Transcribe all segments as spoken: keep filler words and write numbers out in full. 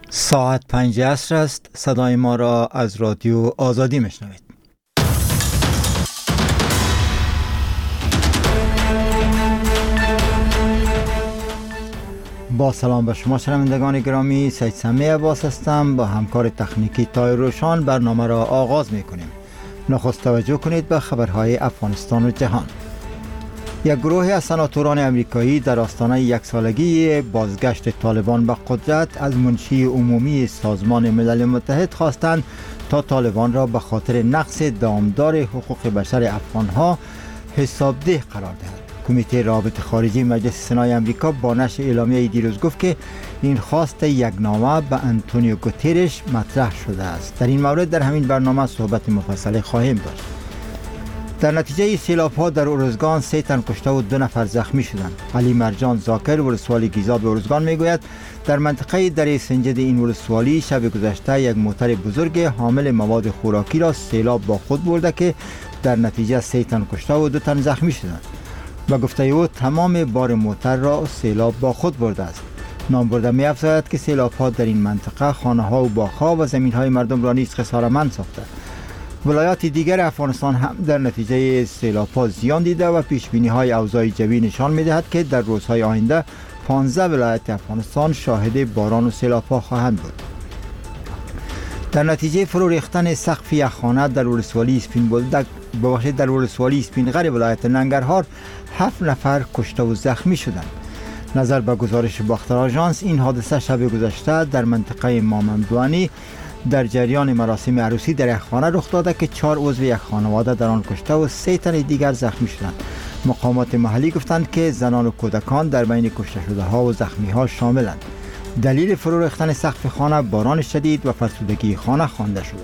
ساعت پنج عصر است. صدای ما را از رادیو آزادی میشنوید. با سلام به شما شنوندگان گرامی، سید سمی عباس هستم. با همکار تکنیکی تای روشان برنامه را آغاز میکنیم. نخست توجه کنید به خبرهای افغانستان و جهان. یک گروه از سناتوران امریکایی در آستانه یک سالگی بازگشت طالبان به قدرت از منشی عمومی سازمان ملل متحد خواستند تا طالبان را به خاطر نقض دامدار حقوق بشر افغانها حسابده قرار دهد. کمیته روابط خارجی مجلس سنای امریکا با نشر اعلامیه دیروز گفت که این خواست یک نامه به انتونیو گوترش مطرح شده است. در این مورد در همین برنامه صحبت مفصل خواهیم داشت. در نتیجه سیلاب‌ها در ارزگان سه تن کشته و دو نفر زخمی شدند. علی مرجان زاکر ولسوالی گیزاب ارزگان میگوید در منطقه دره سنجد این ولسوالی شب گذشته یک موتر بزرگ حامل مواد خوراکی را سیلاب با خود برده که در نتیجه سه تن کشته و دو تن زخمی شدند. با گفته او تمام بار موتر را سیلاب با خود برده است. نامبرده می افزاید که سیلاب‌ها در این منطقه خانه‌ها و باغ‌ها و زمین‌های مردم را نیز خساره‌مند ساخته. ولایات دیگر افغانستان هم در نتیجه سیلاب‌ها زیان دیده و پیشبینی‌های اوضاع جوی نشان می‌دهد که در روزهای آینده پانزده ولایت افغانستان شاهد باران و سیلاب‌ها خواهند بود. در نتیجه فرو ریختن سقف یک خانه در ولسوالی اسپین بولدک ببخشید در ولسوالی اسپین غر ولایت ننگرهار هفت نفر کشته و زخمی شدند. نظر به گزارش باختر آژانس این حادثه شب گذشته در منطقه مامندوانی در جریان مراسم عروسی در یک خانه رخ داده که چهار عضو یک خانواده در آن کشته و سه تن دیگر زخمی شدند. مقامات محلی گفتند که زنان و کودکان در بین کشته شده ها و زخمی ها شاملند. دلیل فرو ریختن سقف خانه باران شدید و فرسودگی خانه خوانده شده.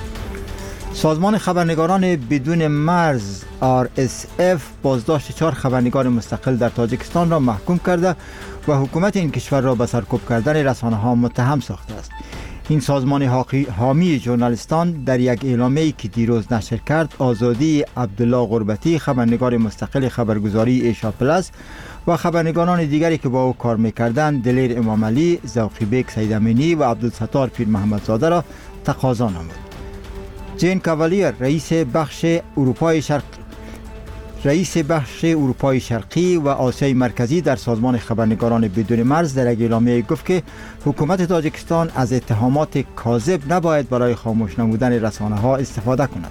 سازمان خبرنگاران بدون مرز آر اس اف بازداشت چهار خبرنگار مستقل در تاجیکستان را محکوم کرده و حکومت این کشور را به سرکوب کردن رسانه‌ها متهم ساخته است. این سازمان حامی ژورنالیستان در یک اعلامیه‌ای که دیروز نشر کرد آزادی عبدالله غربتی خبرنگار مستقل خبرگزاری ایشا پلاس و خبرنگاران دیگری که با او کار می‌کردند دلیر امام علی، ذوقی بیگ سید امینی و عبدالستار پیر محمدزاده را تقاضا نمود. جین کاولیر رئیس بخش اروپای شرق رئیس بخش اروپای شرقی و آسیای مرکزی در سازمان خبرنگاران بدون مرز در یک اعلامیه گفت که حکومت تاجیکستان از اتهامات کاذب نباید برای خاموش نمودن رسانه‌ها استفاده کند.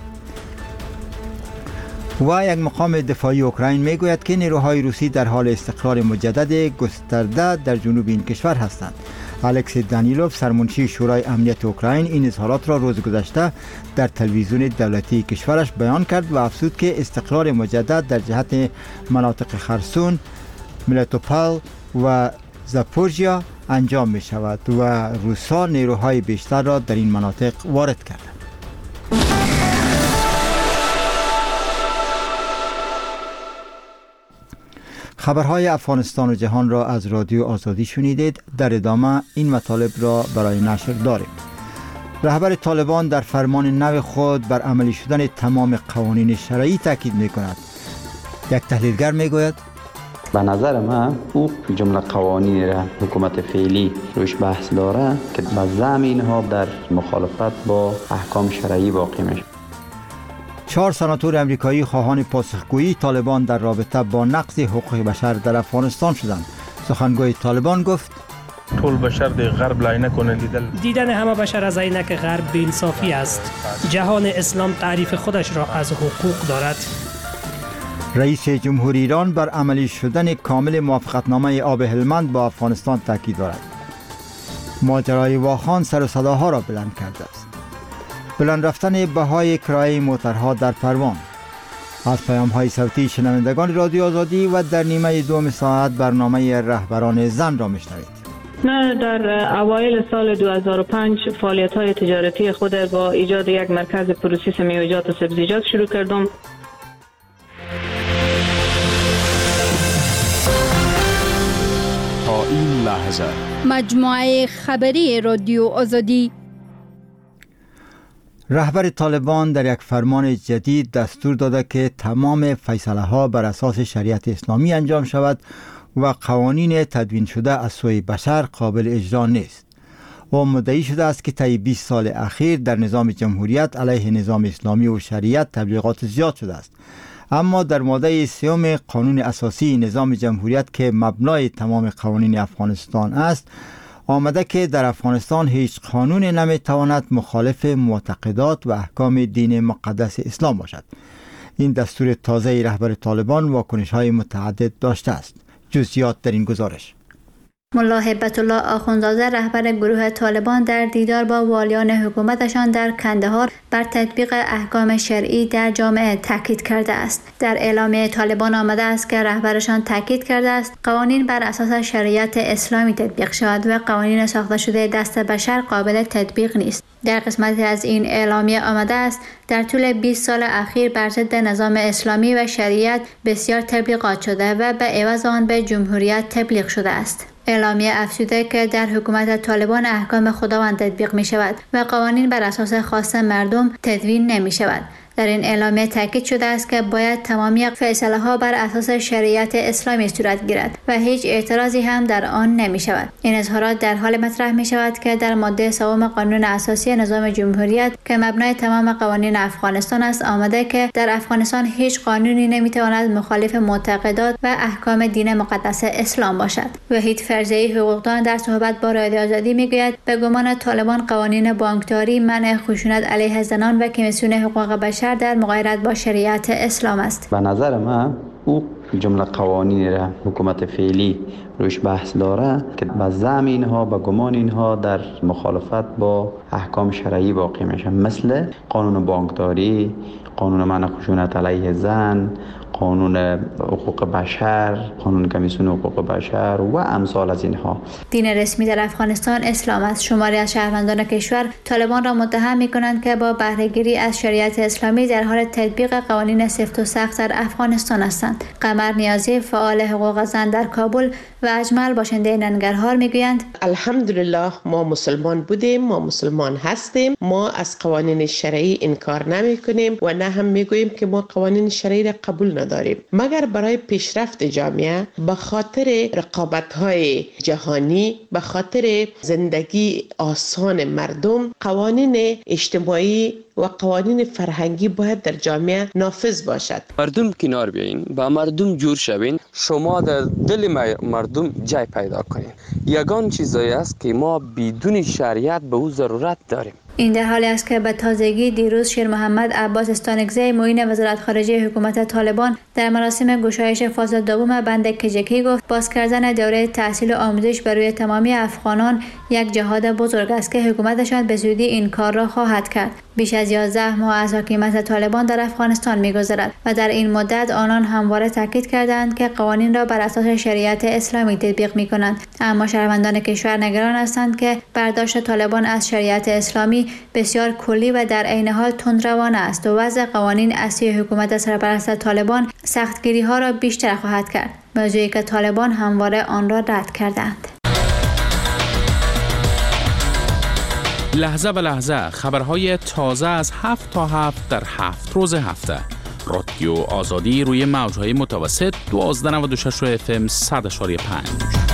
و یک مقام دفاعی اوکراین میگوید که نیروهای روسی در حال استقرار مجدد گسترده در جنوب این کشور هستند. الکسی دانیلوف سرمنشی شورای امنیت اوکراین این اظهارات را روز گذشته در تلویزیون دولتی کشورش بیان کرد و افزود که استقرار مجدد در جهت مناطق خرسون، ملتوپول و زاپورژیا انجام می شود و روسا نیروهای بیشتر را در این مناطق وارد کردند. خبرهای افغانستان و جهان را از رادیو آزادی شنیدید. در ادامه این مطالب را برای نشر داریم. رهبر طالبان در فرمان نو خود بر عملی شدن تمام قوانین شرعی تاکید می کند. یک تحلیلگر می گوید به نظر من او جمله قوانین را حکومت فعلی روش بحث داره که به زمین ها در مخالفت با احکام شرعی واقع میشه. چهار سناتور امریکایی خواهان پاسخگویی طالبان در رابطه با نقض حقوق بشر در افغانستان شدند. سخنگوی طالبان گفت طول بشر در غرب لعینه کنه دیدل دیدن همه بشر از عینک غرب بی‌انصافی است. جهان اسلام تعریف خودش را از حقوق دارد. رئیس جمهوری ایران بر عملی شدن کامل موافقتنامه آب هلمند با افغانستان تاکید دارد. ماجرای واخان سر و صداها را بلند کرده است. بلند رفتن بهای کرایه موترها در پروان. از پیام‌های صوتی شنوندگان رادیو آزادی و در نیمه دوم ساعت برنامه رهبران زن را میشنوید. نه در اوایل سال دو هزار و پنج فعالیت‌های تجارتی خود با ایجاد یک مرکز پروسس میوه‌جات و سبزیجات شروع کردم. تا این لحظه مجموعه خبری رادیو آزادی. رهبر طالبان در یک فرمان جدید دستور داده که تمام فیصله ها بر اساس شریعت اسلامی انجام شود و قوانین تدوین شده از سوی بشر قابل اجرا نیست. و مدعی شده است که طی بیست سال اخیر در نظام جمهوریت علیه نظام اسلامی و شریعت تبلیغات زیاد شده است. اما در ماده سیوم قانون اساسی نظام جمهوریت که مبنای تمام قوانین افغانستان است، آمده که در افغانستان هیچ قانون نمیتواند مخالف معتقدات و احکام دین مقدس اسلام باشد. این دستور تازه رهبر طالبان واکنش‌های متعدد داشته است. جزئیات در این گزارش. ملا هیبت الله آخوندزاده رهبر گروه طالبان در دیدار با والیان حکومتشان در کندهار بر تطبیق احکام شرعی در جامعه تاکید کرده است. در اعلامیه طالبان آمده است که رهبرشان تاکید کرده است قوانین بر اساس شریعت اسلامی تطبیق شود و قوانین ساخته شده دست بشر قابل تطبیق نیست. در قسمتی از این اعلامیه آمده است در طول بیست سال اخیر بر ضد نظام اسلامی و شریعت بسیار تبلیغات شده و به عوض آن به جمهوریت تبلیغ شده است. اعلامیه افزوده که در حکومت طالبان احکام خداوند تطبیق می شود و قوانین بر اساس خواست مردم تدوین نمی شود. در این اعلامیه تاکید شده است که باید تمامی فیصله ها بر اساس شریعت اسلامی صورت گیرد و هیچ اعتراضی هم در آن نمی شود. این اظهارات در حال مطرح می شود که در ماده سوم قانون اساسی نظام جمهوریت که مبنای تمام قوانین افغانستان است آمده که در افغانستان هیچ قانونی نمی تواند مخالف معتقدات و احکام دین مقدس اسلام باشد. وحید فرزی حقوقدان در صحبت با رادیو آزادی می گوید به گمان طالبان قوانین بانکداری، منع خشونت علیه زنان و کمیسیون حقوق بشر در مغایرت با شریعت اسلام است. به نظر من او جمله قوانین را حکومت فعلی روش بحث داره که به زعم اینها به گمان اینها در مخالفت با احکام شرعی واقع میشه، مثل قانون بانکداری، قانون منع خشونت علیه زن، قانون حقوق بشر، قانون کمیسیون حقوق بشر و امثال از اینها. دین رسمی در افغانستان اسلام است. شماری از شهروندان کشور طالبان را متهم می‌کنند که با بهره‌گیری از شریعت اسلامی در حال تطبیق قوانین سفت و سخت در افغانستان هستند. قمر نیازی فعال حقوق زن در کابل و اجمل باشنده ننگرهار میگویند الحمدلله ما مسلمان بودیم، ما مسلمان هستیم، ما از قوانین شرعی انکار نمی کنیم و نه هم میگوییم که ما قوانین شرعی را قبول نداریم، مگر برای پیشرفت جامعه به خاطر رقابت‌های جهانی، به خاطر زندگی آسان مردم، قوانین اجتماعی و قوانین فرهنگی باید در جامعه نافذ باشد. مردم کنار بیاین، با مردم جور شوین، شما در دل مردم جای پیدا کنین. یگان چیزایی است که ما بدون شریعت به او ضرورت داریم. این در حالی است که به تازگی دیروز شیر محمد عباس استانکزی معین وزارت خارجه حکومت طالبان در مراسم گشایش فاز دوم بند کجکی گفت باز کردن دوره تحصیل و آموزش برای تمامی افغانان یک جهاد بزرگ است که حکومتشان به زودی این کار را خواهد کرد. بیش از یازده ماه از حکومت طالبان در افغانستان می‌گذرد و در این مدت آنان همواره تاکید کردند که قوانین را بر اساس شریعت اسلامی تطبیق می‌کنند، اما شهروندان کشور نگران هستند که برداشت طالبان از شریعت اسلامی بسیار کلی و در عین حال تندروانه است و وضع قوانین اصلی حکومت سرپرست طالبان سختگیری‌ها را بیشتر خواهد کرد، موضوعی که طالبان همواره آن را رد کردند. لحظه به لحظه خبرهای تازه از هفت تا هفت در هفت روز هفته. رادیو آزادی روی موجهای متوسط دوازده نود و شش اف ام صد اشاری پنج.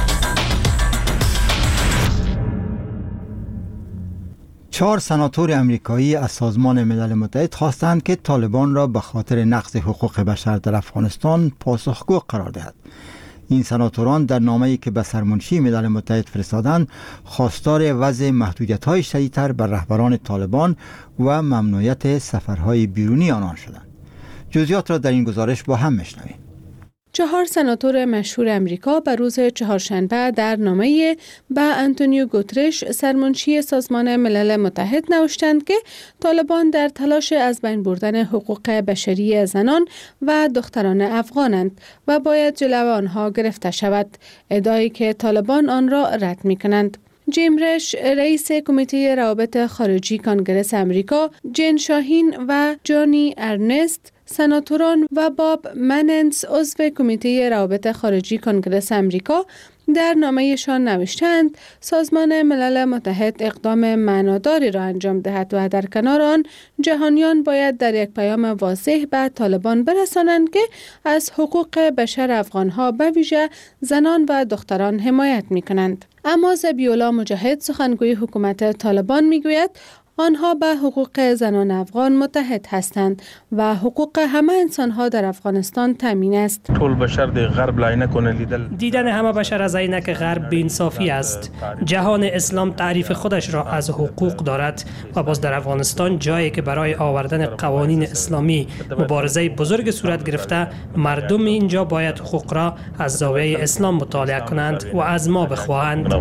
چهار سناتور امریکایی از سازمان ملل متحد خواستند که طالبان را به خاطر نقض حقوق بشر در افغانستان پاسخگو قرار دهد. این سناتوران در نامه‌ای که به سرمنشی ملل متحد فرستادند خواستار وضع محدودیت‌های شدیدتر بر رهبران طالبان و ممنوعیت سفرهای بیرونی آنان شدند. جزئیات را در این گزارش با هم میشنویم. چهار سناتور مشهور امریکا به روز چهارشنبه در نامه‌ای به آنتونیو گوترش سرمنشی سازمان ملل متحد نوشتند که طالبان در تلاش از بین بردن حقوق بشری زنان و دختران افغانند و باید جلو آنها گرفته شود، ادعایی که طالبان آن را رد می‌کنند. جیم رش رئیس کمیته روابط خارجی کنگره امریکا، جین شاهین و جانی ارنست سناتوران و باب مننس عضو کمیته روابط خارجی کنگره امریکا در نامه‌شان نوشتند سازمان ملل متحد اقدام معناداری را انجام دهد و در کنار آن جهانیان باید در یک پیام واضح به طالبان برسانند که از حقوق بشر افغانها به ویژه زنان و دختران حمایت می‌کنند. اما ذبیح‌الله مجاهد سخنگوی حکومت طالبان می‌گوید آنها به حقوق زنان افغان متحد هستند و حقوق همه انسانها در افغانستان تامین است. طول بشر در غرب لعینه کنه لیدل دیدن همه بشر از عینک غرب بی‌انصافی است. جهان اسلام تعریف خودش را از حقوق دارد و باز در افغانستان جایی که برای آوردن قوانین اسلامی مبارزه بزرگ صورت گرفته، مردم اینجا باید حقوق را از زاویه اسلام مطالعه کنند و از ما بخواهند.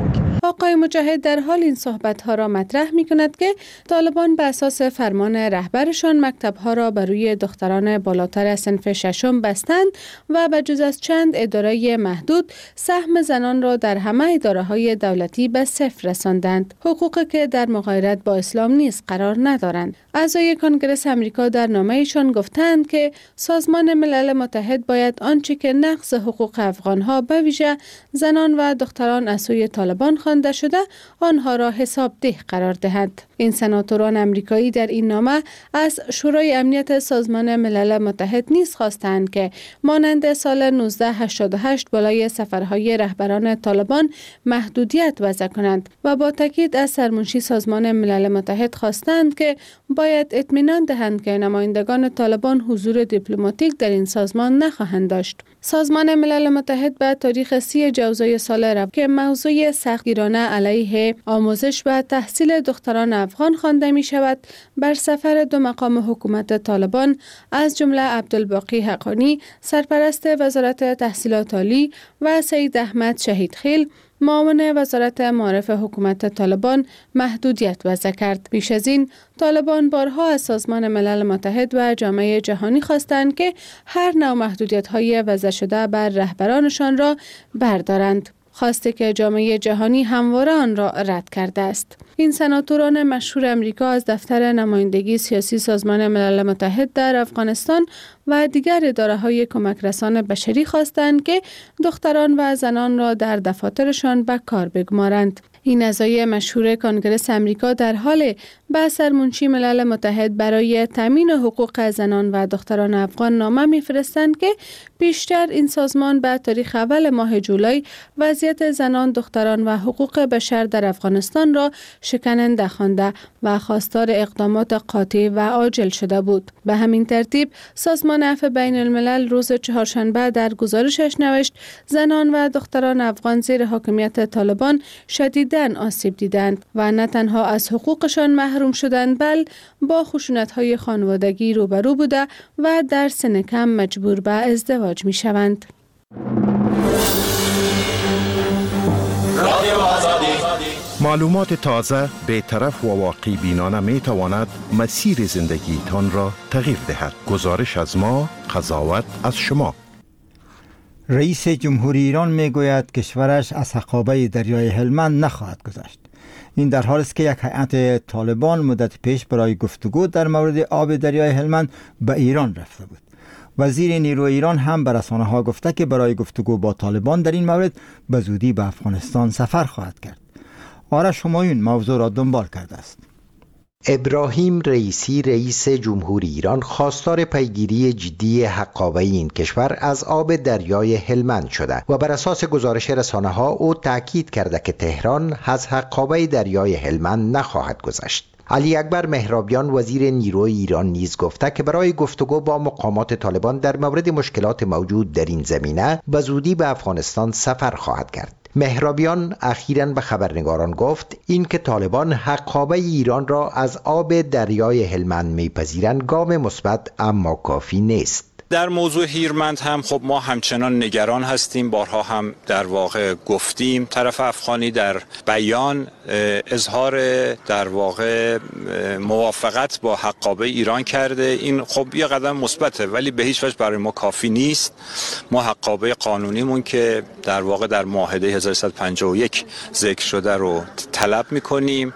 آقای مجاهد در حال این صحبت‌ها را مطرح می‌کند که طالبان به اساس فرمان رهبرشان مکتب‌ها را بر روی دختران بالاتر از صنف ششم بستند و به جز از چند اداره محدود سهم زنان را در همه اداره‌های دولتی به صفر رساندند، حقوقی که در مغایرت با اسلام نیز قرار ندارند. اعضای کنگره آمریکا در نامه‌شان گفتند که سازمان ملل متحد باید آنچه که نقض حقوق افغان‌ها به ویژه زنان و دختران از سوی طالبان خوانده شده آنها را حسابده قرار دهد. این سناتوران امریکایی در این نامه از شورای امنیت سازمان ملل متحد نیز خواستند که مانند سال نوزده هشتاد و هشت بالای سفرهای رهبران طالبان محدودیت وضع کنند و با تاکید از سرمنشی سازمان ملل متحد خواستند که باید اطمینان دهند که نمایندگان طالبان حضور دیپلماتیک در این سازمان نخواهند داشت. سازمان ملل متحد به تاریخ سی جوزای سال رفت که موضوع سختگیرانه علیه آموزش و تحصیل دختران افغان خوانده می شود بر سفر دو مقام حکومت طالبان از جمله عبدالباقی حقانی سرپرست وزارت تحصیلات عالی و سید احمد شهیدخیل معاون وزارت معارف حکومت طالبان محدودیت وضع کرد. بیش از این طالبان بارها از سازمان ملل متحد و جامعه جهانی خواستند که هر نوع محدودیت‌های وضع شده بر رهبرانشان را بردارند، خواسته که جامعه جهانی همواره آن را رد کرده است. این سناتوران مشهور امریکا از دفتر نمایندگی سیاسی سازمان ملل متحد در افغانستان و دیگر اداره‌های کمک رسان بشری خواستند که دختران و زنان را در دفاترشان به کار بگمارند. این اعضای مشهور کنگره امریکا در حال به سرمنشی ملل متحد برای تامین حقوق زنان و دختران افغان نامه می‌فرستند که پیشتر این سازمان به تاریخ اول ماه جولای وضعیت زنان، دختران و حقوق بشر در افغانستان را شکننده خوانده و خواستار اقدامات قاطع و عاجل شده بود. به همین ترتیب سازمان عفو بین الملل روز چهارشنبه در گزارشش نوشت زنان و دختران افغان زیر حاکمیت طالبان شدیداً آسیب دیدند و نه تنها از حقوقشان محروم شدند بل با خشونت‌های خانوادگی روبرو بوده و در سن کم مجبور به ازدواج می شوند. معلومات تازه، بی‌طرف و واقعی بینانه می تواند مسیر زندگیتان را تغییر دهد. گزارش از ما، قضاوت از شما. رئیس جمهوری ایران می گوید کشورش از حقابه دریای هلمند نخواهد گذشت. این در حالی است که یک هیئت طالبان مدت پیش برای گفتگو در مورد آب دریای هلمند به ایران رفته بود. وزیر نیروی ایران هم به رسانه‌ها گفته که برای گفتگو با طالبان در این مورد به زودی به افغانستان سفر خواهد کرد. آرش همایون موضوع را دنبال کرده است. ابراهیم رئیسی رئیس جمهوری ایران خواستار پیگیری جدی حقابه این کشور از آب دریای هلمند شده و بر اساس گزارش رسانه‌ها او تاکید کرده که تهران از حقابه دریای هلمند نخواهد گذشت. علی اکبر مهرابیان وزیر نیروی ایران نیز گفته که برای گفتگو با مقامات طالبان در مورد مشکلات موجود در این زمینه به زودی به افغانستان سفر خواهد کرد. مهرابیان اخیراً به خبرنگاران گفت این که طالبان حقابه ایران را از آب دریای هلمند میپذیرند گام مثبت اما کافی نیست. در موضوع هیرمند هم خب ما همچنان نگران هستیم. بارها هم در واقع گفتیم طرف افغانی در بیان اظهار در واقع موافقت با حقابه ایران کرده. این خب یه قدم مثبته ولی به هیچ وجه برای ما کافی نیست. ما حقابه قانونیمون که در واقع در معاهده هزار و سیصد و پنجاه و یک ذکر شده رو طلب میکنیم.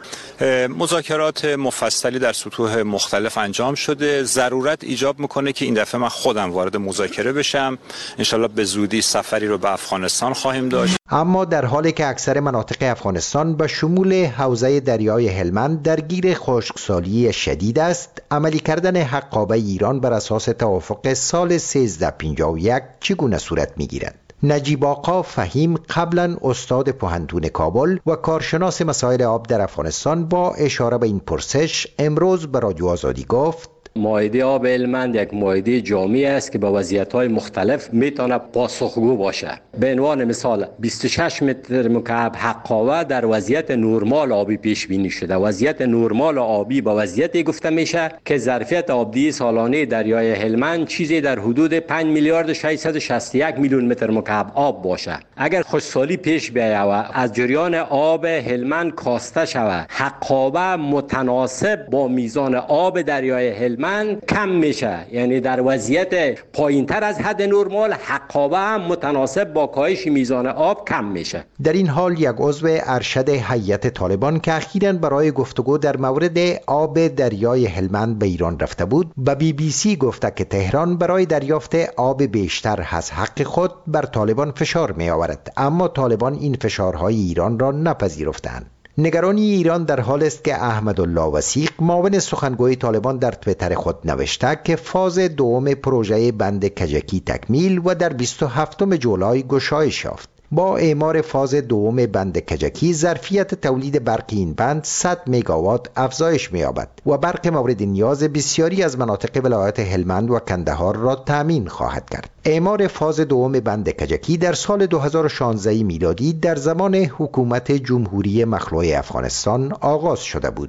مذاکرات مفصلی در سطوح مختلف انجام شده. ضرورت ایجاب میکنه که این دفعه من خودم وارد مذاکره بشم. انشالله به زودی سفری رو به افغانستان خواهیم داشت. اما در حالی که اکثر مناطق افغانستان به شمول حوزه دریای هلمند درگیر خشکسالی شدید است، عملی کردن حقابه ایران بر اساس توافق سال سیزده پنجاه و یک چگونه صورت میگیرد؟ نجیب آقا فهیم قبلا استاد پوهنتون کابل و کارشناس مسائل آب در افغانستان با اشاره به این پرسش امروز به رادیو آزادی گفت: مائده آب هلمند یک مائده جامع است که به وضعیت‌های مختلف میتونه پاسخگو باشه. به عنوان مثال بیست و شش متر مکعب حقابه در وضعیت نرمال آبی پیش بینی شده. وضعیت نرمال آبی با وضعیتی گفته میشه که ظرفیت آبدهی سالانه دریای هلمند چیزی در حدود پنج میلیارد و ششصد و شصت و یک میلیون متر مکعب آب باشه. اگر خشکسالی پیش بیاید و از جریان آب هلمند کاسته شود، حقابه متناسب با میزان آب دریای هلمند من کم میشه، یعنی در وضعیت پایین تر از حد نرمال حقابه هم متناسب با کاهش میزان آب کم میشه. در این حال یک عضو ارشد هیئت طالبان که اخیراً برای گفتگو در مورد آب دریای هلمند به ایران رفته بود، به بی بی سی گفته که تهران برای دریافت آب بیشتر از حق خود بر طالبان فشار می آورد، اما طالبان این فشارهای ایران را نپذیرفتند. نگرانی ایران در حال است که احمدالله وثیق معاون سخنگوی طالبان در توییتر خود نوشته که فاز دوم پروژه بند کجکی تکمیل و در بیست و هفتم جولای گشایش یافت. با اعمار فاز دوم بند کجکی ظرفیت تولید برق این بند صد مگاوات افزایش می‌یابد و برق مورد نیاز بسیاری از مناطق ولایت هلمند و کندهار را تامین خواهد کرد. اعمار فاز دوم بند کجکی در سال دو هزار و شانزده میلادی در زمان حکومت جمهوری مخلوع افغانستان آغاز شده بود.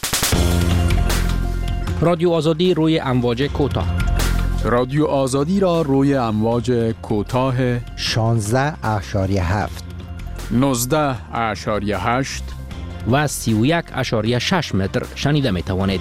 رادیو آزادی روی امواج کوتاه. رادیو آزادی را روی امواج کوتاه شانزده اشاریه هفت، نوزده اشاریه هشت و سی و یک اشاریه شش متر شنیده می توانید.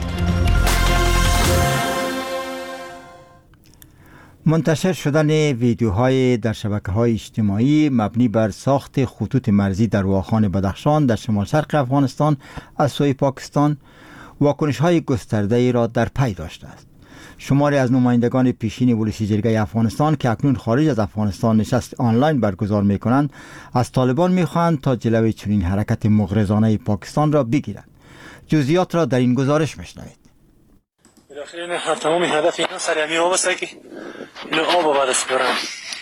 منتشر شدن ویدیوهای در شبکه‌های اجتماعی مبنی بر ساخت خطوط مرزی در واخان بدخشان در شمال شرق افغانستان از سوی پاکستان واکنش‌های گسترده‌ای را در پی داشته است. شماری از نمایندگان پیشین ولسی جرگه افغانستان که اکنون خارج از افغانستان نشست آنلاین برگزار می‌کنند، از طالبان می‌خواهند تا جلوی چنین حرکت مغرضانه پاکستان را بگیرند. جزئیات را در این گزارش می‌شنوید. بالاخره هر تمام هدف اینا سریعی آب است که اینو آب بعد از برن.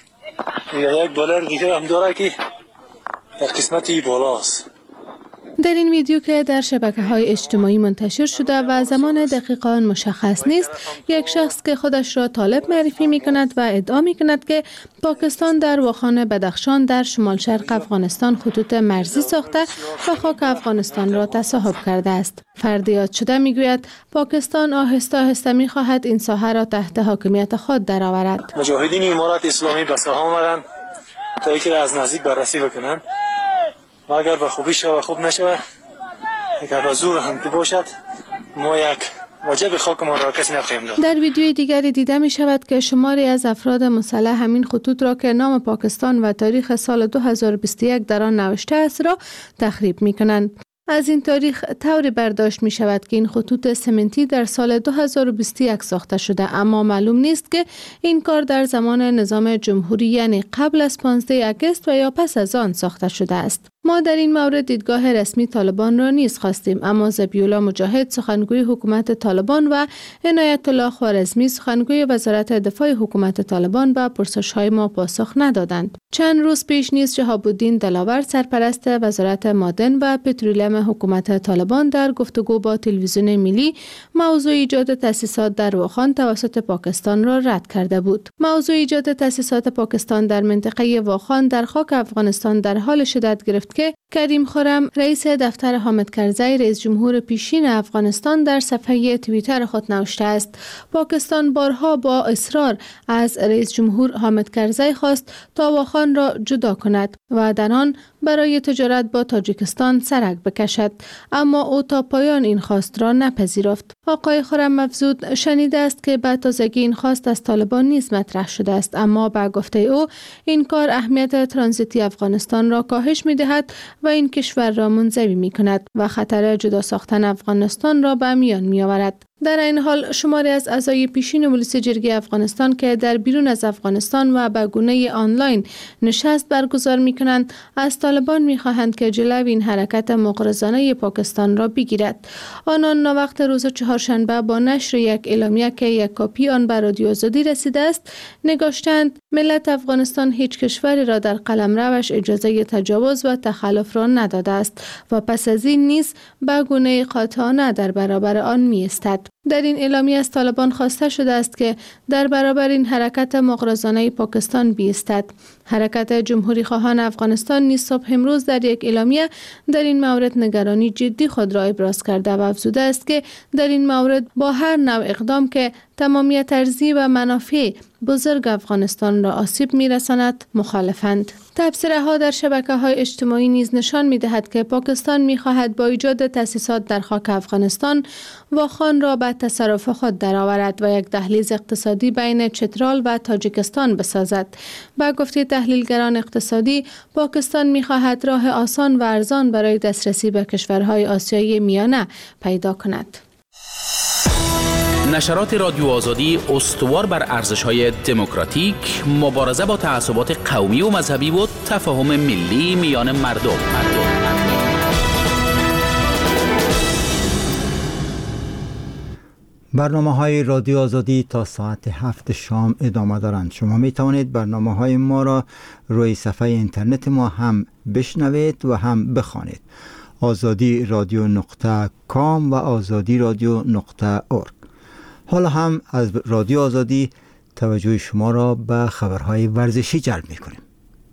یا یک بالر دیگه هم داره که در قسمتی بالاست. در این ویدیو که در شبکه‌های اجتماعی منتشر شده و زمان دقیق آن مشخص نیست، یک شخص که خودش را طالب معرفی می‌کند و ادعا می‌کند که پاکستان در واخان بدخشان در شمال شرق افغانستان خطوط مرزی ساخته و خاک افغانستان را تصاحب کرده است. فرد یاد شده می‌گوید پاکستان آهسته آهسته می‌خواهد این ساحه را تحت حاکمیت خود درآورد. مجاهدین امارات اسلامی به ساحه آمدند تا اینکه از نزدیک بررسی بکنند. و اگر به خوبی شود و خوب نشود، اگر به زور هم باشد، ما یک واجب خاکمان را کسی نخواهیم داد. در ویدیوی دیگری دیده می شود که شماری از افراد مسلح همین خطوط را که نام پاکستان و تاریخ سال دو هزار و بیست و یک در آن نوشته است را تخریب می کنند. از این تاریخ طوری برداشت می شود که این خطوط سمنتی در سال دو هزار و بیست و یک ساخته شده، اما معلوم نیست که این کار در زمان نظام جمهوری یعنی قبل از پانزده آگوست و یا پس از آن ساخته شده است. ما در این مورد دیدگاه رسمی طالبان را نیز خواستیم، اما ذبیح‌الله مجاهد سخنگوی حکومت طالبان و عنایت الله خوارزمی سخنگوی وزارت دفاع حکومت طالبان به پرسش‌های ما پاسخ ندادند. چند روز پیش نیز شهاب الدین دلاور سرپرست وزارت معدن و پترولیم حکومت طالبان در گفتگو با تلویزیون ملی موضوع ایجاد تأسیسات در واخان توسط پاکستان را رد کرده بود. موضوع ایجاد تأسیسات پاکستان در منطقه واخان در خاک افغانستان در حال شدت گرفت که کریم خرم رئیس دفتر حامد کرزی رئیس جمهور پیشین افغانستان در صفحه توییتر خود نوشته است پاکستان بارها با اصرار از رئیس جمهور حامد کرزی خواست تا واخان را جدا کند و در آن برای تجارت با تاجیکستان سرک بکشد، اما او تا پایان این خواست را نپذیرفت. آقای خرم مفزود شنیده است که به تازگی این خواست از طالبان نیز مطرح شده است، اما به گفته او این کار اهمیت ترانزیتی افغانستان را کاهش می دهد و این کشور را منزوی می کند و خطر جدا ساختن افغانستان را به میان می آورد. در این حال شماری از اعضای پیشین مجلس جرگه افغانستان که در بیرون از افغانستان و به گونه آنلاین نشست برگزار می کنند از طالبان می خواهند که جلو این حرکت مغرضانه پاکستان را بگیرد. آنان ناوقت روز چهارشنبه با نشر یک اعلامیه که یک کاپی آن به رادیو آزادی رسیده است نگاشتند ملت افغانستان هیچ کشوری را در قلمروش اجازه تجاوز و تخلف را نداده است و پس از این نیز به گونه قاطعانه در برابر آن می ایستد. در این اعلامیه از طالبان خواسته شده است که در برابر این حرکت مغرضانه پاکستان بایستد. حرکت جمهوری خواهان افغانستان نیز صبح امروز در یک اعلامیه در این مورد نگرانی جدی خود را ابراز کرده و افزوده است که در این مورد با هر نوع اقدام که تمامیت ارضی و منافع بزرگ افغانستان را آسیب می‌رساند مخالفند. تبصره ها در شبکه های اجتماعی نیز نشان می دهد که پاکستان می خواهد با ایجاد تأسیسات در خاک افغانستان واخان را به تصرف خود درآورد و یک دهلیز اقتصادی بین چترال و تاجیکستان بسازد. با گفته تحلیلگران اقتصادی، پاکستان می خواهد راه آسان و ارزان برای دسترسی به کشورهای آسیایی میانه پیدا کند. نشرات رادیو آزادی استوار بر ارزش‌های دموکراتیک، مبارزه با تعصبات قومی و مذهبی و تفاهم ملی میان مردم. مردم. برنامه های رادیو آزادی تا ساعت هفت شام ادامه دارند. شما می توانید برنامه های ما را روی صفحه اینترنت ما هم بشنوید و هم بخوانید. آزادی رادیو نقطه کام و آزادی رادیو نقطه اورگ. حالا هم از رادیو آزادی توجه شما را به خبرهای ورزشی جلب می کنیم.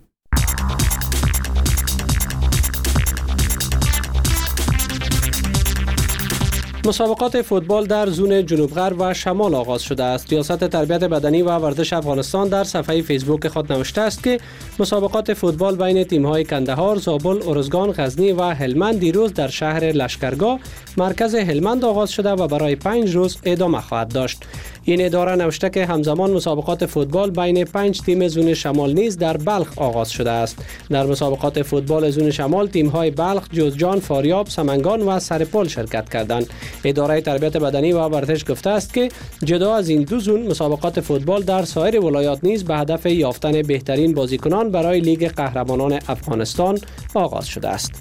مسابقات فوتبال در زون جنوب غرب و شمال آغاز شده است. ریاست تربیت بدنی و ورزش افغانستان در صفحه فیسبوک خود نوشته است که مسابقات فوتبال بین تیم‌های کندهار، زابل، ارزگان، غزنی و هلمند دیروز در شهر لشکرگاه مرکز هلمند آغاز شده و برای پنج روز ادامه خواهد داشت. این اداره نوشته که همزمان مسابقات فوتبال بین پنج تیم زون شمال نیز در بلخ آغاز شده است. در مسابقات فوتبال زون شمال تیم‌های بلخ، جوزجان، فاریاب، سمنگان و سرپل شرکت کردند. اداره تربیت بدنی و ورزش گفته است که جدا از این دو زون مسابقات فوتبال در سایر ولایات نیز به هدف یافتن بهترین بازیکنان برای لیگ قهرمانان افغانستان آغاز شده است.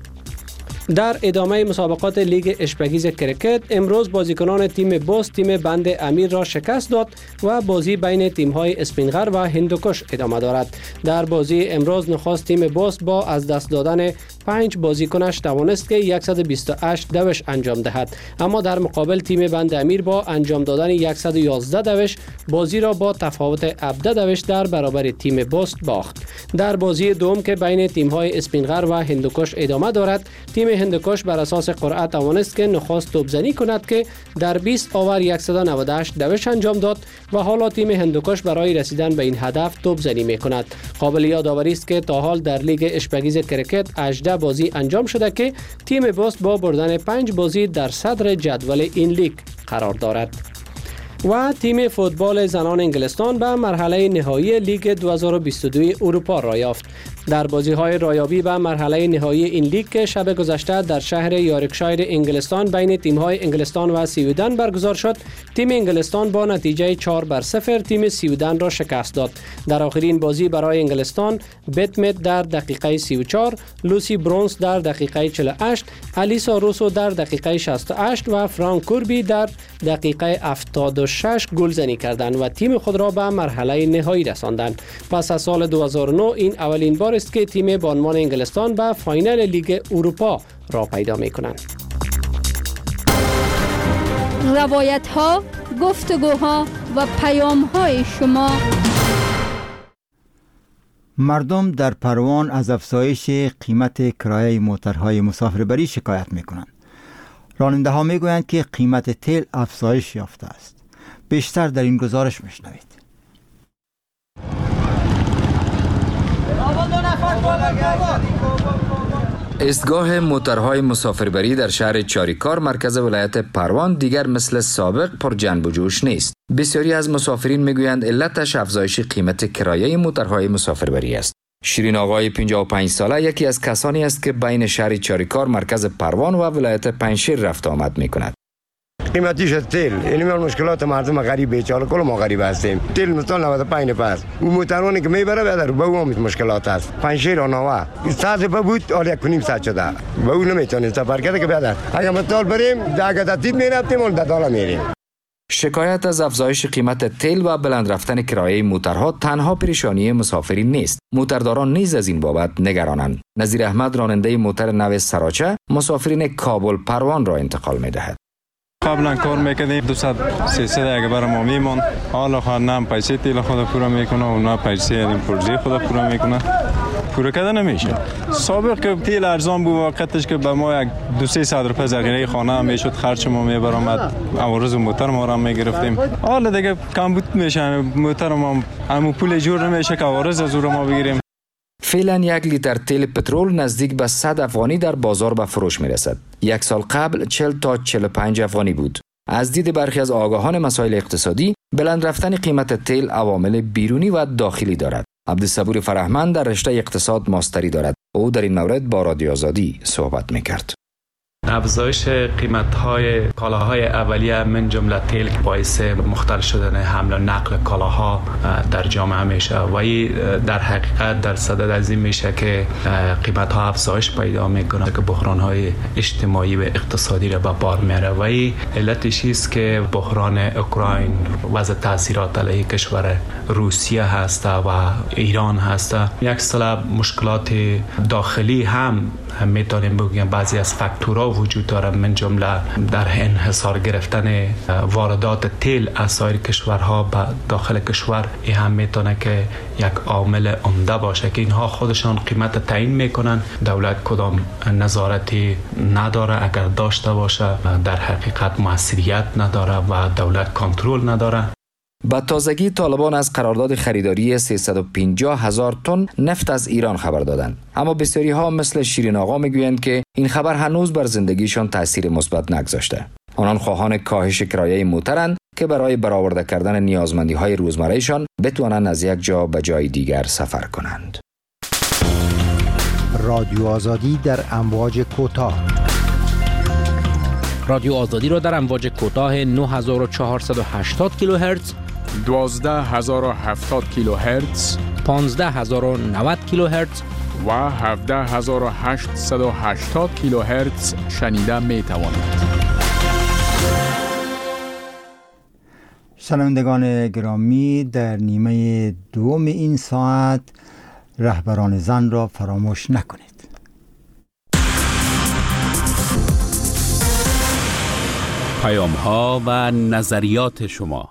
در ادامه مسابقات لیگ اشپگیز کرکت امروز بازیکنان تیم بوست تیم بند امیر را شکست داد و بازی بین تیم‌های اسپینغر و هندوکش ادامه دارد. در بازی امروز نخست تیم بوست با از دست دادن پنج بازیکنش توانست که صد و بیست و هشت دوش انجام دهد، اما در مقابل تیم بند امیر با انجام دادن صد و یازده دوش بازی را با تفاوت هفده دوش در برابر تیم بوست باخت. در بازی دوم که بین تیم‌های اسپینغر و هندوکش ادامه دارد، تیم هندوکش بر اساس قرعه توانست که نخست توپزنی کند که در بیست آور صد و نود و هشت دوش انجام داد و حالا تیم هندوکش برای رسیدن به این هدف توپزنی می‌کند. قابل یادآوری است که تا حال در لیگ اشپگیز کرکت هجده بازی انجام شده که تیم بوست با بردن پنج بازی در صدر جدول این لیگ قرار دارد. و تیم فوتبال زنان انگلستان به مرحله نهایی لیگ دو هزار و بیست و دو اروپا را یافت. در بازی‌های رایابی به مرحله نهایی این لیگ که شب گذشته در شهر یورکشایر انگلستان بین تیم‌های انگلستان و سویدن برگزار شد، تیم انگلستان با نتیجه چهار بر صفر تیم سویدن را شکست داد. در آخرین بازی برای انگلستان، بتمت در دقیقه سی و چهار، لوسی برونز در دقیقه چهل و هشت، الیسا روسو در دقیقه شصت و هشت و فرانک کوربی در دقیقه هفتاد و شش گلزنی کردند و تیم خود را به مرحله نهایی رساندند. پس از سال دو هزار و نه این اولین بار است که تیم بانوان انگلستان به فاینال لیگ اروپا را پیدا می کنند. روایت ها، گفتگوها و پیام های شما. مردم در پروان از افزایش قیمت کرایه موترهای مسافربری شکایت می کنند. راننده ها می گویند که قیمت تیل افزایش یافته است. بیشتر در این گزارش میشنوید. ایستگاه موترهای مسافربری در شهر چاریکار مرکز ولایت پروان دیگر مثل سابق پر جنب و جوش نیست. بسیاری از مسافرین میگویند علتش افزایش قیمت کرایه موترهای مسافربری است. شیرین آقای پنجاه و پنج ساله یکی از کسانی است که بین شهر چاریکار مرکز پروان و ولایت پنجشیر رفت آمد میکند. قیمتیش تیل، این میان مشکلات مردم غریب بیچاره، کل ما غریب هستیم. تیل مثلا نود و پنج نفر اون موترانی که میبره بدر به اون مشکلات است. پنجشیر و نوا صد روپیه بود حالا یک و نیم صد شده. به اون نمیتونیم سفر کرده که بدر. اگه مثال بریم داگه دتید میرفتیم اون دالا میریم. شکایت از افزایش قیمت تیل و بلند رفتن کرایه موترها تنها پریشانی مسافرین نیست. موترداران نیز از این بابت نگرانند. نظیر احمد راننده موتر نو سراچه مسافرین کابل پروان را انتقال می‌دهد. قبلا کار میکردیم دویست سیصد اگه برای ما میمون، حالا خود نه پیسه تیل خود پورا میکنه و نه پیسه این پرزی خود پورا میکنه، پورا کده نمیشه. سابق که تیل ارزان بود وقتش که به ما یک دو سه صد روپیه ذخیره خانه هم میشد، خرج ما میبرامد، عوارض موتر ما را میگرفتیم. حالا دیگه کم بود میشه، موتر ما همون پول جور نمیشه که عوارض از ما بگیریم. فعلا یک لیتر تیل پترول نزدیک به صد افغانی در بازار به فروش می رسد. یک سال قبل چهل تا چهل و پنج افغانی بود. از دید برخی از آگاهان مسائل اقتصادی، بلند رفتن قیمت تیل عوامل بیرونی و داخلی دارد. عبدالصبور فرهمند در رشته اقتصاد ماستری دارد. او در این مورد با رادیو آزادی صحبت می کرد. افزایش قیمت‌های کالاهای اولیه من جمله تیل که باعث مختل شدن حمل و نقل کالاها در جامعه میشه و این در حقیقت در صدد از این میشه که قیمت‌ها افزایش پیدا میکنه که بحران‌های اجتماعی و اقتصادی را به بار میاره و این علتش است که بحران اوکراین وضع تاثیرات علیه کشور روسیه هست و ایران هست. یک سلسله مشکلات داخلی هم میتونیم بگیم بعضی از فاکتورها وجود داره، من جمله در انحصار گرفتن واردات تیل از سایر کشورها به داخل کشور. این هم میتونه که یک عامل عمده باشه که اینها خودشان قیمت تعیین میکنن. دولت کدام نظارتی نداره، اگر داشته باشه در حقیقت موثریت نداره و دولت کنترل نداره. با تازگی طالبان از قرارداد خریداری سیصد و پنجاه هزار تن نفت از ایران خبر دادند، اما بسیاری ها مثل شیرین آقا میگویند که این خبر هنوز بر زندگیشان تاثیر مثبت نگذاشته. آنان خواهان کاهش کرایه موترند که برای برآورده کردن نیازمندی های روزمرهشان بتوانند از یک جا به جای دیگر سفر کنند. رادیو آزادی در امواج کوتاه. رادیو آزادی را در امواج کوتاه نه هزار و چهارصد و هشتاد کیلوهرتز، دوازده هزار و هفتاد کیلوهرتز، پانزده هزار و نود کیلوهرتز و هفده هزار و هشتصد و هشتاد کیلوهرتز شنیده می توانید. شنوندگان گرامی، در نیمه دوم این ساعت رهبران زن را فراموش نکنید. پیام ها و نظریات شما.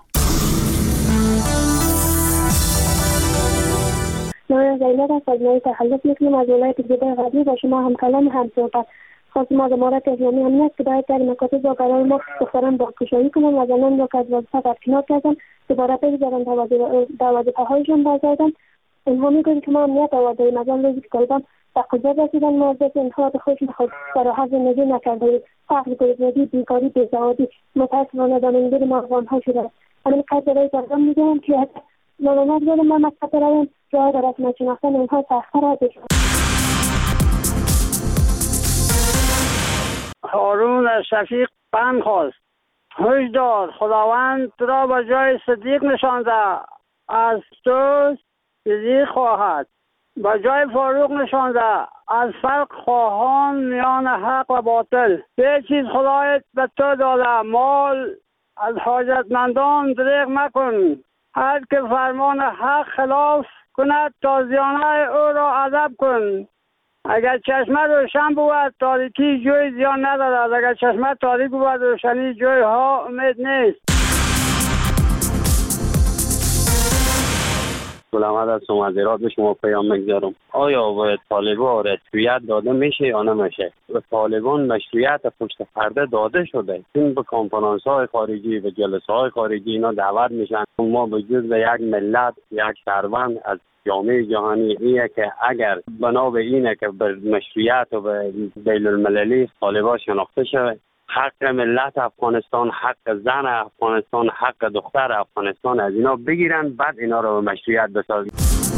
من زینب از سازمان تخلف میکنم از ولایت گیبه غربی با شما هم کلام هم صحبت. خواست ما امارات اسلامی هم نیست که باید در مکاتب با قرار ما دختران با کشایی کنم و زنان را که از وظیفه برکنار کردن دوباره بگذارن در وظیفه‌هایشان بازگردن. اینها میگویند که ما امنیت آورده‌ایم، از آن روزی که طالبان به قدرت رسیدن ما از انتخابات خودشون خود فراحت زندگی نکرده‌ایم. فقر، گرسنگی، بیکاری، بیسوادی متأسفانه دامنگیر ما افغان‌ها شده است. همین قدر برای زنان میگویم که ناممد بودم ما مکتب برویم، جای در رسم شناختن اینها سخت‌تر است. هارون شفیق پند خواست. هشدار، خداوند تو را به جای صدیق نشانده، از تو صدیق خواهد. به جای فاروق نشانده، از فرق خواهان میان حق و باطل. به چیز خدایت به تو داده، مال از حاجتمندان دریغ مکن. هر که فرمان حق خلاف کند تازیانه او را ادب کن. اگر چشمه روشن بود تاریکی جوی زیان ندارد، اگر چشمه تاریک بود روشنی جوی ها امید نیست. سلامت از معذرات به شما پیام میگذارم. آیا باید طالبان رسمیت داده میشه یا نمیشه؟ به طالبان مشروعیت پشت پرده داده شده. این به کنفرانس های خارجی و جلسه های خارجی اینا دعوت میشن. ما به جز یک ملت، یک شهروند از جامعه جهانی اینه که اگر بنا به اینه که به مشروعیت و به بین المللی طالبان شناخته شود، حق ملت افغانستان، حق زن افغانستان، حق دختر افغانستان از اینا بگیرن، بعد اینا رو به مشروعیت بسازن.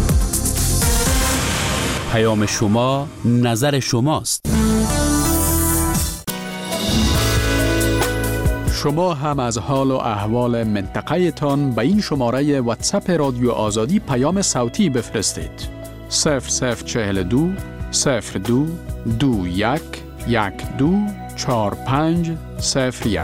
پیام شما، نظر شماست. شما هم از حال و احوال منطقه تان به این شماره واتساپ رادیو آزادی پیام صوتی بفرستید. صفر صفر چهل دو صفر دو دو یک یک دو چهار پنج صفر یک.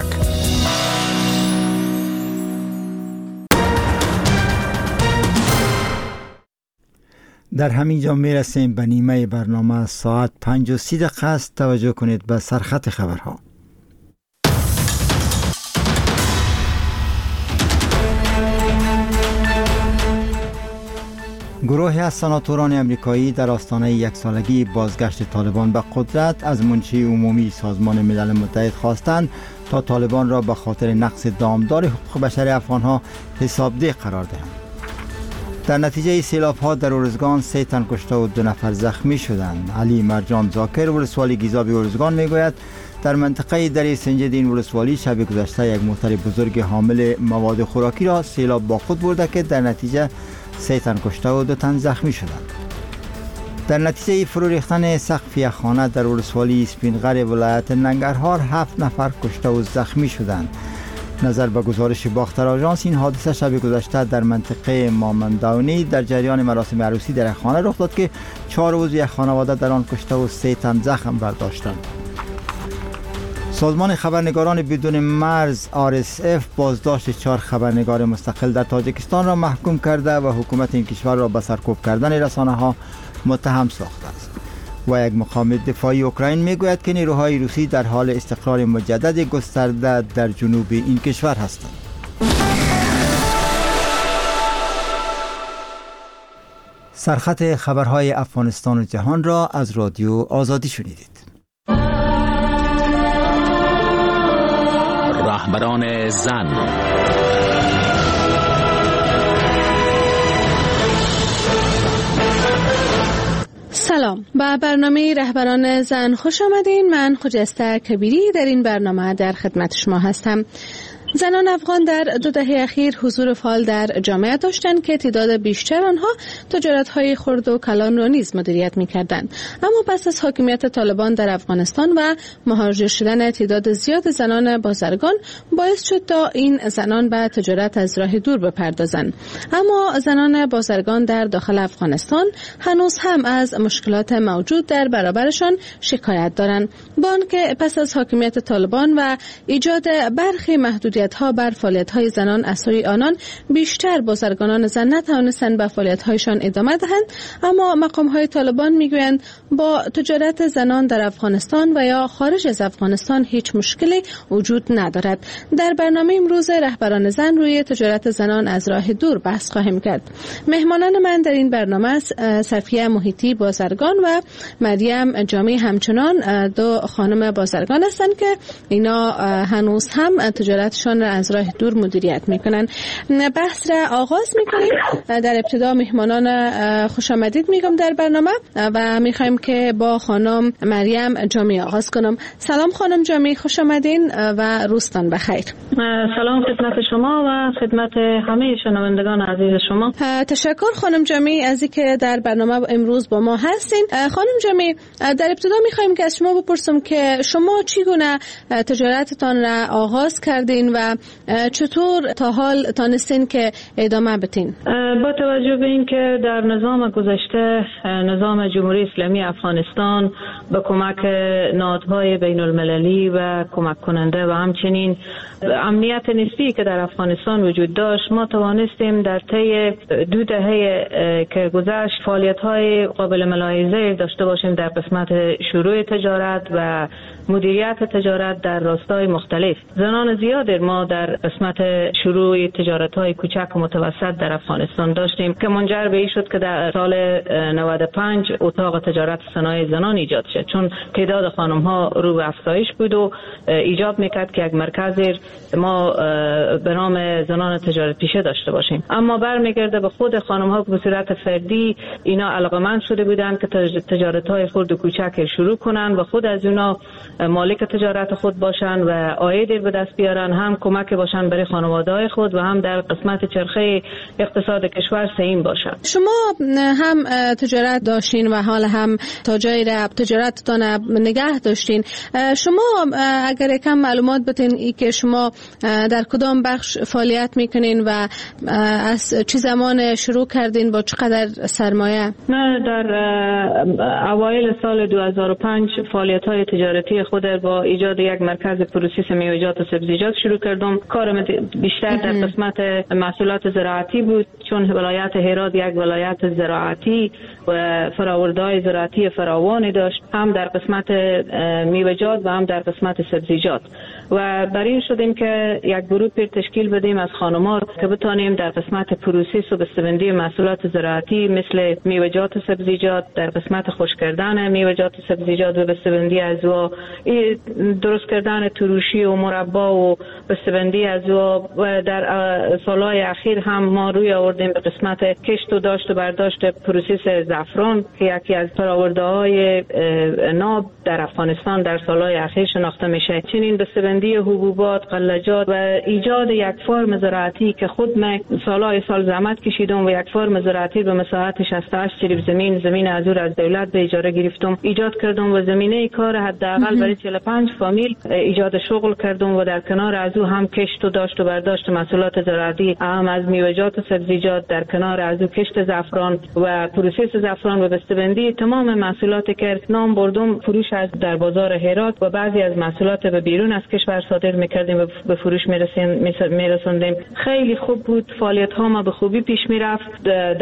در همین جا می رسیم به نیمه برنامه. ساعت پنج و سی دقیقه است. توجه کنید به سرخط خبرها. گروهی از سناتوران امریکایی در آستانه یک سالگی بازگشت طالبان به قدرت از منشی عمومی سازمان ملل متحد خواستند تا طالبان را به خاطر نقض دامدار حقوق بشر افغانها حسابدeh قرار دهند. در نتیجه سیلاب‌ها در ارزگان سه تن کشته و دو نفر زخمی شدند. علی مرجان زاکر ولسوالی گیزاب ارزگان میگوید در منطقه دره سنجد این ولسوالی شب گذشته یک موتر بزرگ حامل مواد خوراکی را سیلاب با خود برده که در نتیجه سه تن کشته و دو تن زخمی شدند. در نتیجه فرو ریختن سقف یک خانه در ولسوالی اسپینغر ولایت ننگرهار هفت نفر کشته و زخمی شدند. نظر به گزارش باختر آژانس این حادثه شب گذشته در منطقه مامنداونی در جریان مراسم عروسی در خانه رخ داد که چهار عضو یک خانواده در آن کشته و سه تن زخم برداشتند. سازمان خبرنگاران بدون مرز آر اس اف بازداشت چهار خبرنگار مستقل در تاجیکستان را محکوم کرده و حکومت این کشور را به سرکوب کردن رسانه‌ها متهم ساخته است. و یک مقام دفاعی اوکراین میگوید که نیروهای روسی در حال استقرار مجدد گسترده در جنوب این کشور هستند. سرخط خبرهای افغانستان و جهان را از رادیو آزادی شنیدید. رهبران زن. سلام، با برنامه رهبران زن خوش آمدین. من خجسته کبیری در این برنامه در خدمت شما هستم. زنان افغان در دو دهه اخیر حضور فعال در جامعه داشتند که تعداد بیشتر آنها تجارت‌های خرد و کلان را نیز مدیریت می‌کردند. اما پس از حاکمیت طالبان در افغانستان و مهاجر شدن تعداد زیاد زنان بازرگان باعث شد تا این زنان به تجارت از راه دور بپردازند. اما زنان بازرگان در داخل افغانستان هنوز هم از مشکلات موجود در برابرشان شکایت دارند. با آنکه پس از حاکمیت طالبان و ایجاد برخی محدودیت ها بر فعالیت های زنان از سوی آنان بیشتر بازرگانان زن نتوانستند به فعالیت هایشان ادامه دهند، اما مقام های طالبان میگویند با تجارت زنان در افغانستان و یا خارج از افغانستان هیچ مشکلی وجود ندارد. در برنامه امروز رهبران زن روی تجارت زنان از راه دور بحث خواهیم کرد. مهمانان من در این برنامه صفیه محیطی بازرگان و مریم جامی همچنان دو خانم بازرگان هستند که اینا هنوز هم تجارتشان را از راه دور مدیریت میکنن. بحث را آغاز میکنیم. در ابتدا مهمانان خوش آمدید میگم در برنامه و میخوایم که با خانم مریم جامی آغاز کنم. سلام خانم جامی، خوش آمدین و روزتان بخیر. سلام خدمت شما و خدمت همه شنوندگان عزیز شما. تشکر خانم جامی از اینکه در برنامه امروز با ما هستین. خانم جامی، در ابتدا میخوایم که از شما بپرسم که شما چگونه تجارتتان را آغاز کردین و چطور تا حال تانستین که ادامه بدین؟ با توجه به اینکه در نظام گذشته نظام جمهوری اسلامی افغانستان با کمک نهادهای بین المللی و کمک کننده و همچنین امنیت نسبی که در افغانستان وجود داشت، ما توانستیم در طی دو دهه که گذشت فعالیت‌های قابل ملاحظه داشته باشیم در قسمت شروع تجارت و مدیریت تجارت در راستای مختلف. زنان زیادی ما در قسمت شروع تجارت‌های کوچک و متوسط در افغانستان داشتیم که منجر به این شد که در سال نود و پنج اتاق تجارت صنایع زنان ایجاد شد، چون تعداد خانم‌ها رو به افزایش بود و ایجاب میکرد که یک مرکز ما به نام زنان تجارت پیشه داشته باشیم. اما برمیگرده به خود خانم‌ها که به صورت فردی اینا علاقمند شده بودند که تجارت‌های خرد و کوچک شروع کنن و خود از اونا مالک تجارت خود باشن و عاید به دست بیارن، هم کمک باشن برای خانواده‌های خود و هم در قسمت چرخه اقتصاد کشور سهیم باشن. شما هم تجارت داشتین و حال هم تا جای را تجارتتان نگه داشتین. شما اگر یکم معلومات بدین ای که شما در کدام بخش فعالیت میکنین و از چه زمان شروع کردین، با چقدر سرمایه؟ من در اوایل سال دو هزار و پنج فعالیت‌های تجارتی خود با ایجاد یک مرکز پروسس میوه‌جات و سبزیجات شروع کردم. کارم بیشتر در قسمت محصولات زراعتی بود، چون ولایت هرات یک ولایت زراعتی و فرآورده‌های زراعتی فراوانی داشت، هم در قسمت میوه‌جات و هم در قسمت سبزیجات. و بر این شدیم که یک گروه پیر تشکیل بدیم از خانم‌ها که بتانیم در قسمت پروسس و بسته‌بندی محصولات زراعتی مثل میوه‌جات و سبزیجات، در قسمت خشک کردن میوه‌جات و سبزیجات و بسته‌بندی از او، درست کردن تروشی و مربا و بسته‌بندی از او. و در سالهای اخیر هم ما روی آوردیم به قسمت کشت و داشت و برداشت پروسس زعفران که یکی از فرآورده‌های ناب در افغانستان در سالهای اخیر شناخته میشه. چنین بسته‌بندی حبوبات، قلاجات و ایجاد یک فرم زراعتی که خود من سالهای سال زحمت کشیدم و یک فرم زراعتی به مساحت شصت و هشت چریب زمین زمین از او از دولت به اجاره گرفتم، ایجاد کردم و زمینه کار حداقل برای چهل و پنج فامیل ایجاد شغل کردم و در کنار از او هم کشت و داشت و برداشت محصولات زراعتی، هم از میوه‌جات و سبزیجات، در کنار از او کشت زعفران و پروسس زعفران و بسته‌بندی تمام محصولاتی که نام بردم فروش از در بازار هرات و بعضی از محصولات به بیرون از کشور صادر می‌کردیم و به فروش می‌رسوندیم. خیلی خوب بود، فعالیت ها ما به خوبی پیش می‌رفت.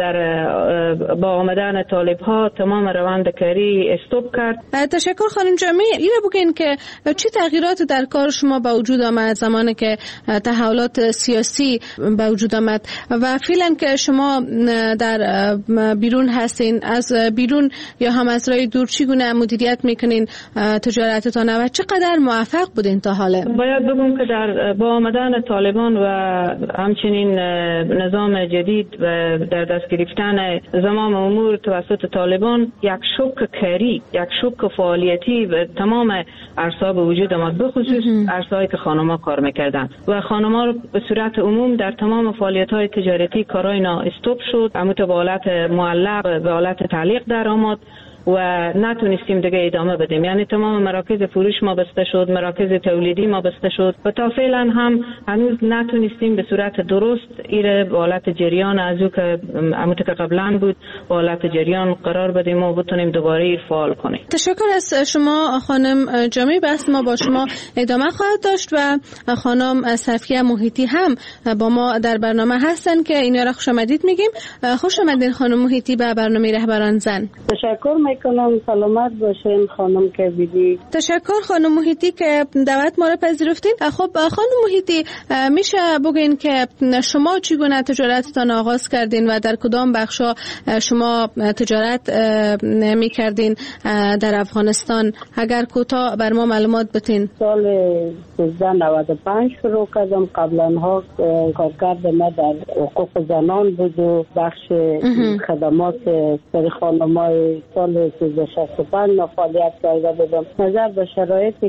در با آمدن طالب ها تمام روند کاری استوب کرد. تشکر خانم جامی. این رو بگین که چه تغییرات در کار شما به وجود آمد زمانی که تحولات سیاسی به وجود آمد و فعلا که شما در بیرون هستین، از بیرون یا هم از راه دور چگونه مدیریت میکنین تجارتتان و چقدر موفق بودین تا حالا؟ باید بگم که در با آمدن طالبان و همچنین نظام جدید و در دست گرفتن زمام امور توسط طالبان یک شوک کاری، یک شوک فعالیتی و تمام عرصه‌ها به وجود آمد، به خصوص عرصه‌هایی که خانم‌ها کار می‌کردند و خانم‌ها به صورت عموم در تمام فعالیت‌های تجارتی کارای اینا استوب شد، اما به حالت معلق به حالت تعلیق در آمد و نتونستیم دیگه ادامه بدیم. یعنی تمام مراکز فروش ما بسته شد، مراکز تولیدی ما بسته شد و تا فعلا هم هنوز نتونستیم به صورت درست ایره به حالت جریان از او که عموت که قبلا بود به حالت جریان قرار بدیم و بتونیم دوباره فعال کنیم. تشکر از شما خانم جامی. بحث ما با شما ادامه خواهد داشت و خانم صفیه محیطی هم با ما در برنامه هستن که اینا را خوش آمدید میگیم. خوش آمدین خانم محیطی به برنامه رهبران زن. تشکر کنم. سلامت باشین خانم که بیدی. تشکر خانم محیطی که دعوت ما را پذیرفتین. خب خانم محیطی، میشه بگین که شما چگونه تجارتتان آغاز کردین و در کدام بخشا شما تجارت میکردین در افغانستان؟ اگر کوتاه بر ما معلومات بدین. سال سیزده نود و پنج شروع کردم. قبلا ها کارکرد ما در حقوق زنان بود و بخش خدمات برای خانم‌های سال سیزده شصت و پنج فعالیت کرده بودم. نظر به شرایطی